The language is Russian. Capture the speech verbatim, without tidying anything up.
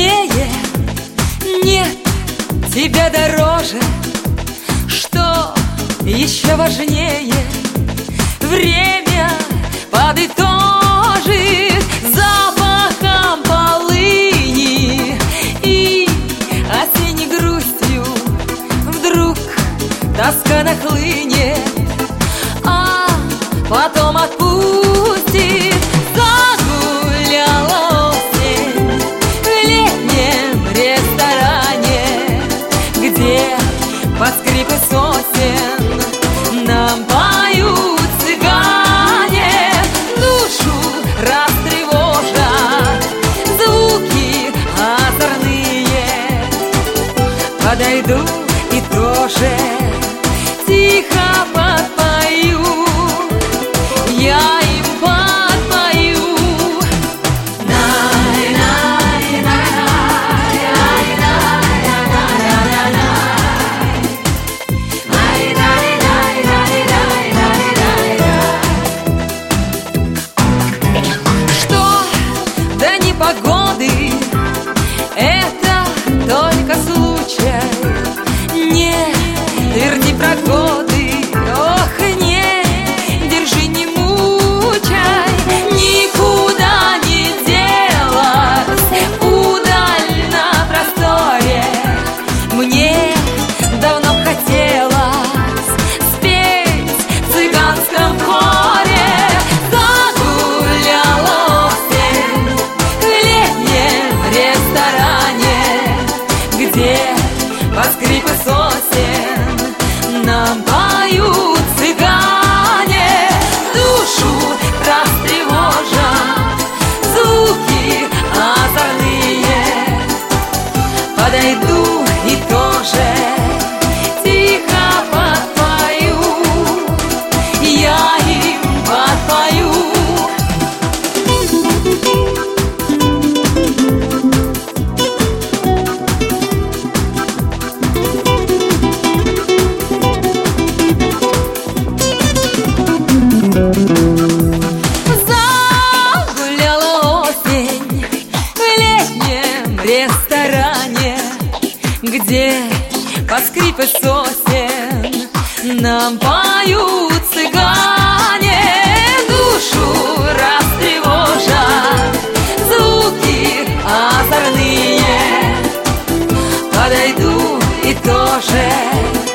важнее, нет тебя дороже. Что еще важнее, время подытожит запахом полыни и осенней грустью. Вдруг тоска нахлынет, а потом отпустит. Загуляла осень в летнем ресторане, где под скрипы сосен нам поют цыгане. Душу растревожат звуки озорные. Подойду и тоже тихо подпою, я им подпою. Что до непогоды, это только случай. Не тверди про годы, ох, не держи, не мучай. Никуда не делась удаль на просторе. Мне давно хотелось спеть в цыганском хоре. Загуляла осень в летнем ресторане, где под скрипы сосен нам поют цыгане. Душу растревожат звуки озорные. Подойду и тоже тихо подпою, я им подпою. Загуляла осень в летнем ресторане, где под скрипы сосен нам поют цыгане. Душу растревожат звуки озорные. Подойду и тоже